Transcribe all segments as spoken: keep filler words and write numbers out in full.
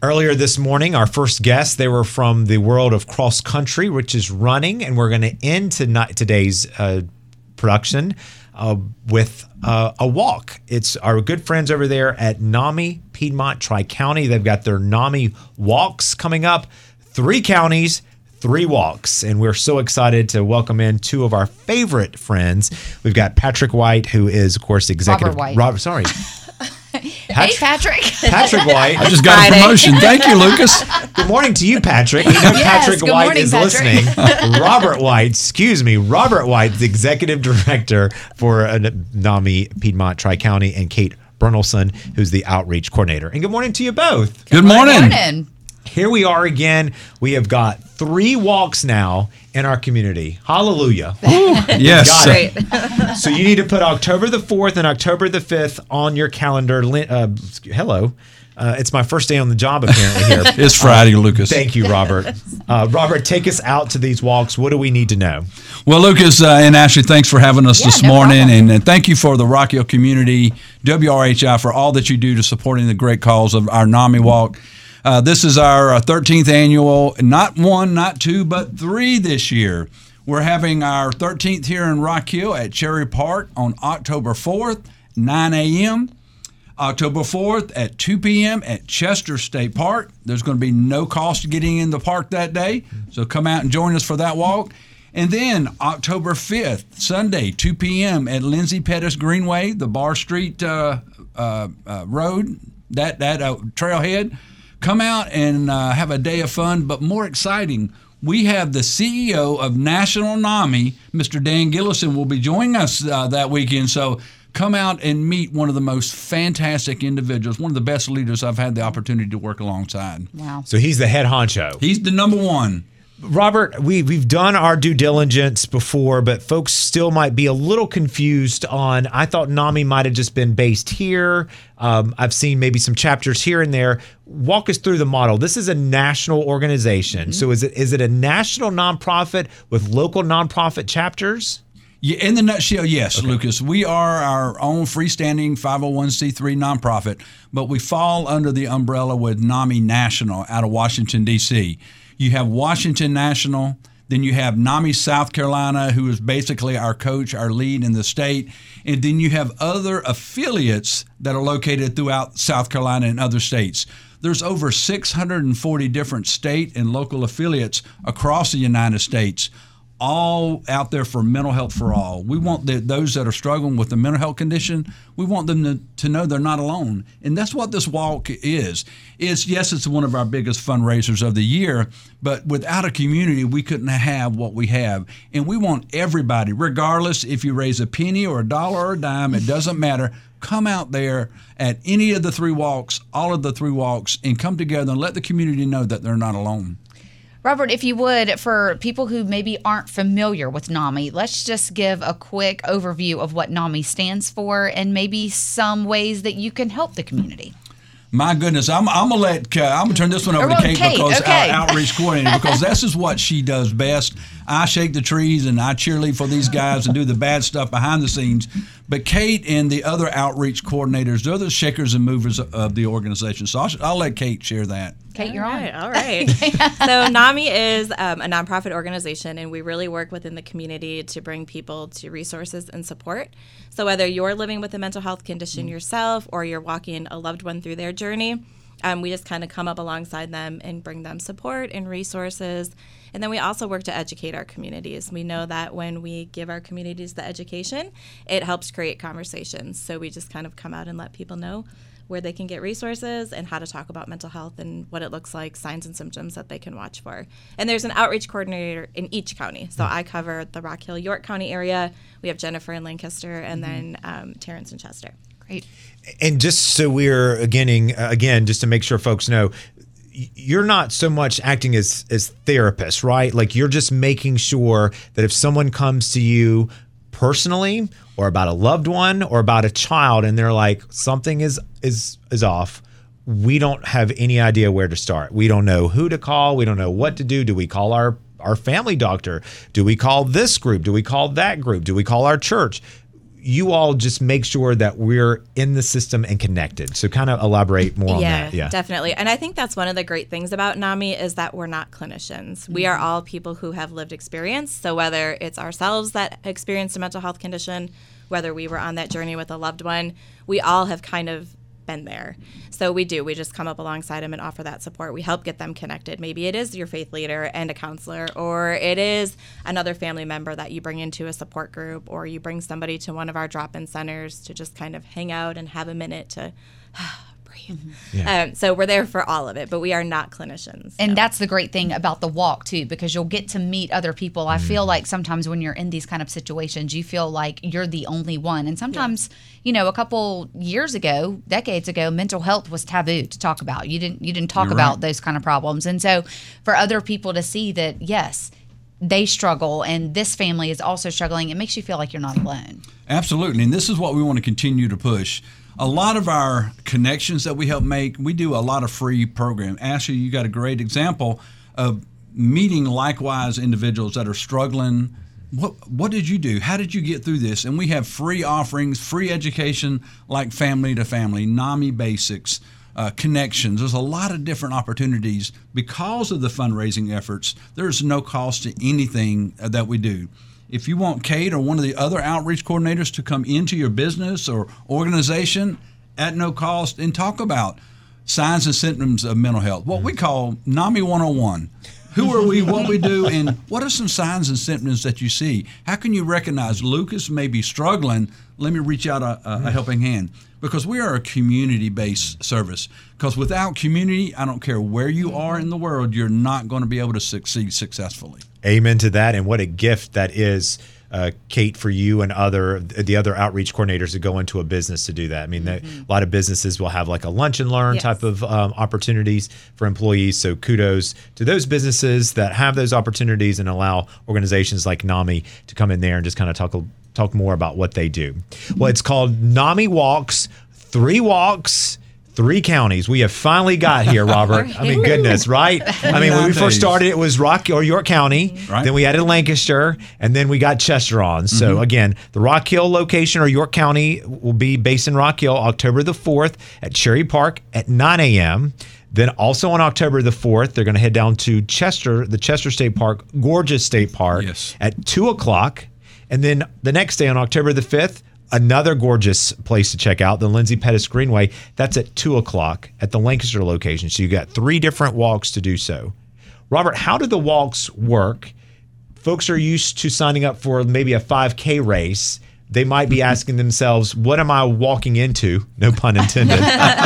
Earlier this morning, our first guests, they were from the world of cross country, which is running, and we're going to end tonight, today's uh, production uh, with uh, a walk. It's our good friends over there at NAMI Piedmont Tri-County. They've got their NAMI walks coming up. Three counties, three walks, and we're so excited to welcome in two of our favorite friends. We've got Patrick White, who is, of course, executive. Robert White. Robert, sorry. Hey, Patrick. Patrick White. I just got a promotion. Thank you, Lucas. Good morning to you, Patrick. We know Yes, Patrick good White morning, is Patrick. listening. Robert White, excuse me, Robert White, the executive director for uh, NAMI Piedmont Tri-County, and Kate Brunelson, who's the outreach coordinator. And good morning to you both. Good morning. Good morning. Here we are again. We have got three walks now in our community. Hallelujah. Yes. Got it. So you need to put October the fourth and October the fifth on your calendar. Lin- Uh, hello. Uh, it's my first day on the job apparently here. It's Friday, Uh, Lucas. Thank you, Robert. Uh, Robert, take us out to these walks. What do we need to know? Well, Lucas uh, and Ashley, thanks for having us Yeah, this no morning. problem. And, and thank you for the Rock Hill community, W R H I, for all that you do to supporting the great cause of our NAMI walk. Uh, this is our uh, thirteenth annual, not one, not two, but three this year. We're having our thirteenth here in Rock Hill at Cherry Park on October fourth, nine a.m., October fourth at two p.m. at Chester State Park. There's going to be no cost getting in the park that day, so come out and join us for that walk. And then October fifth, Sunday, two p.m. at Lindsay Pettis Greenway, the Bar Street uh, uh, uh, Road, that, that uh, trailhead. Come out and uh, have a day of fun, but more exciting, we have the C E O of National NAMI, Mister Dan Gillison, will be joining us uh, that weekend. So come out and meet one of the most fantastic individuals, one of the best leaders I've had the opportunity to work alongside. Wow. So he's the head honcho. He's the number one. Robert, we, we've done our due diligence before, but folks still might be a little confused on, I thought NAMI might have just been based here. Um, I've seen maybe some chapters here and there. Walk us through the model. This is a national organization. Mm-hmm. So is it is it a national nonprofit with local nonprofit chapters? Yeah, in the nutshell, yes, Okay. Lucas. We are our own freestanding five oh one c three nonprofit, but we fall under the umbrella with NAMI National out of Washington, D C You have Washington National, then you have NAMI South Carolina, who is basically our coach, our lead in the state, and then you have other affiliates that are located throughout South Carolina and other states. There's over six hundred forty different state and local affiliates across the United States, all out there for mental health for all. We want the, those that are struggling with the mental health condition, we want them to, to know they're not alone. And that's what this walk is. It's, yes, it's one of our biggest fundraisers of the year, but without a community, we couldn't have what we have. And we want everybody, regardless if you raise a penny or a dollar or a dime, it doesn't matter. Come out there at any of the three walks, all of the three walks, and come together and let the community know that they're not alone. Robert, if you would, for people who maybe aren't familiar with NAMI, let's just give a quick overview of what NAMI stands for and maybe some ways that you can help the community. My goodness, I'm, I'm gonna let uh, I'm gonna turn this one over Or, to Kate, Kate, because okay. our outreach coordinator, because this is what she does best. I shake the trees and I cheerlead for these guys and do the bad stuff behind the scenes. But Kate and the other outreach coordinators, they're the shakers and movers of the organization. So I'll, I'll let Kate share that. Kate, you're all on. right, all right. So NAMI is um, a nonprofit organization, and we really work within the community to bring people to resources and support. So whether you're living with a mental health condition mm-hmm. yourself or you're walking a loved one through their journey, um, we just kind of come up alongside them and bring them support and resources. And then we also work to educate our communities. We know that when we give our communities the education, it helps create conversations. So we just kind of come out and let people know where they can get resources and how to talk about mental health and what it looks like, signs and symptoms that they can watch for. And there's an outreach coordinator in each county. So I cover the Rock Hill, York County area. We have Jennifer in Lancaster, and mm-hmm. then um, Terrence in Chester. Great. And just so we're again, again, just to make sure folks know, you're not so much acting as as therapists, right? Like you're just making sure that if someone comes to you personally or about a loved one or about a child and they're like, something is is is off, we don't have any idea where to start. We don't know who to call. We don't know what to do. Do we call our our family doctor? Do we call this group? Do we call that group? Do we call our church? you all just make sure that we're in the system and connected. So kind of elaborate more on Yeah, that. Yeah, definitely. And I think that's one of the great things about NAMI is that we're not clinicians. We are all people who have lived experience. So whether it's ourselves that experienced a mental health condition, whether we were on that journey with a loved one, we all have kind of been there. So we do. We just come up alongside them and offer that support. We help get them connected. Maybe it is your faith leader and a counselor, or it is another family member that you bring into a support group, or you bring somebody to one of our drop-in centers to just kind of hang out and have a minute to breathe. Yeah. Um, so we're there for all of it, but we are not clinicians. And no. that's the great thing about the walk too, because you'll get to meet other people. I feel like sometimes when you're in these kind of situations, you feel like you're the only one. And sometimes, yeah. you know, a couple years ago, decades ago, mental health was taboo to talk about. You didn't you didn't talk You're about right. those kind of problems. And so for other people to see that, yes, they struggle and this family is also struggling, it makes you feel like you're not alone. Absolutely. And this is what we want to continue to push. A lot of our connections that we help make, we do a lot of free programs. Ashley, you got a great example of meeting likewise individuals that are struggling. What what did you do? How did you get through this? And we have free offerings, free education like Family to Family, NAMI Basics, uh, Connections. There's a lot of different opportunities because of the fundraising efforts. There's no cost to anything that we do. If you want Kate or one of the other outreach coordinators to come into your business or organization at no cost and talk about signs and symptoms of mental health, what we call NAMI one oh one. Who are we, what we do, and what are some signs and symptoms that you see? How can you recognize Lucas may be struggling? Let me reach out a, a helping hand. Because we are a community-based service. Because without community, I don't care where you are in the world, you're not going to be able to succeed successfully. Amen to that. And what a gift that is, uh, Kate, for you and other the other outreach coordinators to go into a business to do that. I mean, mm-hmm. a lot of businesses will have like a lunch and learn yes. type of um, opportunities for employees. So kudos to those businesses that have those opportunities and allow organizations like NAMI to come in there and just kind of talk talk more about what they do. Well, it's called NAMI Walks, three walks, three counties. We have finally got here, Robert. I mean, goodness, right? I mean, when we first started, it was Rock or York County. Right. Then we added Lancaster, and then we got Chester on. So mm-hmm. again, the Rock Hill location or York County will be based in Rock Hill, October the fourth at Cherry Park at nine a.m. Then also on October the fourth, they're going to head down to Chester, the Chester State Park, gorgeous state park, yes. at two o'clock. And then the next day on October the fifth, another gorgeous place to check out, the Lindsay Pettis Greenway. That's at two o'clock at the Lancaster location. So you got three different walks to do so. Robert, how do the walks work? Folks are used to signing up for maybe a five K race. They might be asking themselves, what am I walking into? No pun intended.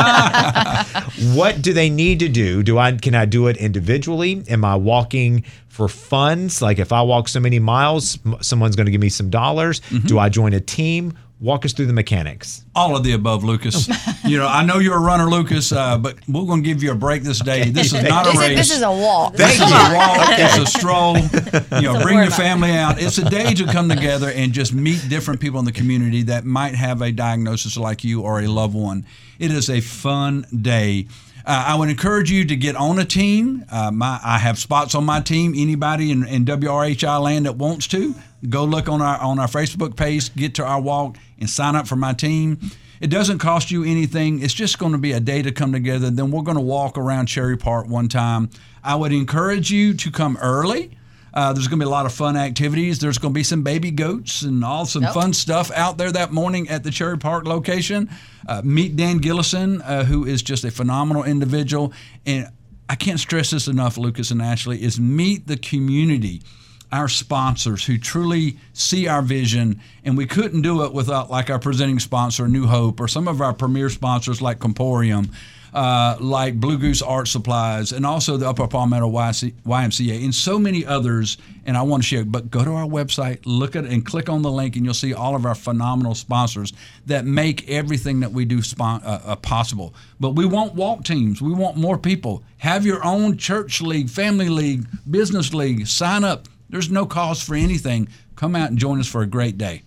What do they need to do? Do I can I do it individually? Am I walking for funds? Like if I walk so many miles, someone's going to give me some dollars. Mm-hmm. Do I join a team? Walk us through the mechanics. All of the above, Lucas. You know, I know you're a runner, Lucas, uh, but we're going to give you a break this day. This is not a race. This is a walk. This is a walk. It's a stroll. You know, bring your family out. It's a day to come together and just meet different people in the community that might have a diagnosis like you or a loved one. It is a fun day. Uh, I would encourage you to get on a team. Uh, my, I have spots on my team. Anybody in, in W R H I land that wants to, go look on our on our Facebook page, get to our walk, and sign up for my team. It doesn't cost you anything. It's just going to be a day to come together. Then we're going to walk around Cherry Park one time. I would encourage you to come early. Uh, there's going to be a lot of fun activities. There's going to be some baby goats and all some yep. fun stuff out there that morning at the Cherry Park location. Uh, meet Dan Gillison, uh, who is just a phenomenal individual. And I can't stress this enough, Lucas and Ashley, is meet the community, our sponsors who truly see our vision. And we couldn't do it without like our presenting sponsor, New Hope, or some of our premier sponsors like Comporium. Uh, like Blue Goose Art Supplies, and also the Upper Palmetto Y M C A, and so many others. And I want to share, but go to our website, look at it, and click on the link, and you'll see all of our phenomenal sponsors that make everything that we do spon- uh, uh, possible. But we want walk teams. We want more people. Have your own church league, family league, business league. Sign up. There's no cost for anything. Come out and join us for a great day.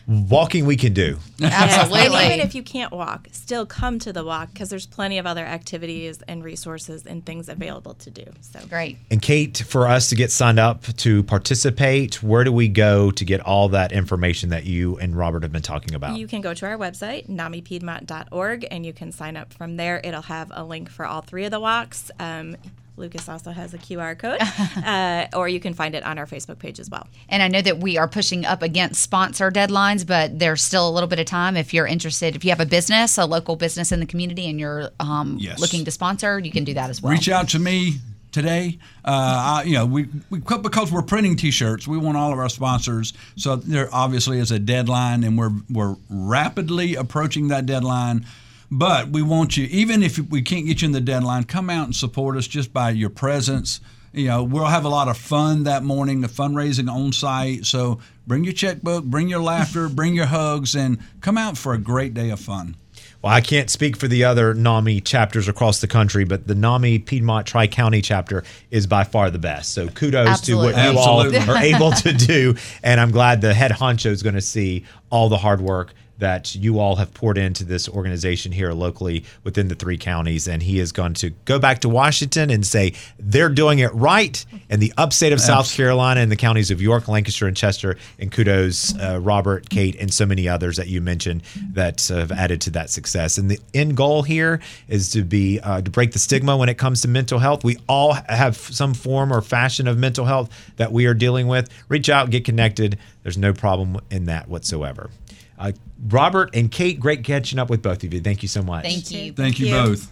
walking we can do. Absolutely. And even if you can't walk, still come to the walk because there's plenty of other activities and resources and things available to do. So Great. And Kate, for us to get signed up to participate, where do we go to get all that information that you and Robert have been talking about? you can go to our website, nami piedmont dot org, and you can sign up from there. It'll have a link for all three of the walks. Um, Lucas also has a Q R code, uh, or you can find it on our Facebook page as well. And I know that we are pushing up against sponsor deadlines, but there's still a little bit of time. If you're interested, if you have a business, a local business in the community, and you're um, Yes. looking to sponsor, you can do that as well. Reach out to me today. Uh, I, you know, we, we because we're printing T-shirts, we want all of our sponsors. So there obviously is a deadline, and we're we're rapidly approaching that deadline. But we want you, even if we can't get you in the deadline, come out and support us just by your presence. You know, we'll have a lot of fun that morning, the fundraising on site. So bring your checkbook, bring your laughter, bring your hugs, and come out for a great day of fun. Well, I can't speak for the other NAMI chapters across the country, but the NAMI Piedmont Tri-County chapter is by far the best. So kudos Absolutely. to what you Absolutely. all are able to do. And I'm glad the head honcho is going to see all the hard work that you all have poured into this organization here locally within the three counties. And he is going to go back to Washington and say they're doing it right in the upstate of South Carolina and the counties of York, Lancaster, and Chester. And kudos, uh, Robert, Kate, and so many others that you mentioned that uh, have added to that success. And the end goal here is to be uh, to break the stigma when it comes to mental health. We all have some form or fashion of mental health that we are dealing with. Reach out, get connected. There's no problem in that whatsoever. Uh, Robert and Kate, great catching up with both of you. Thank you so much. Thank you. Thank you both.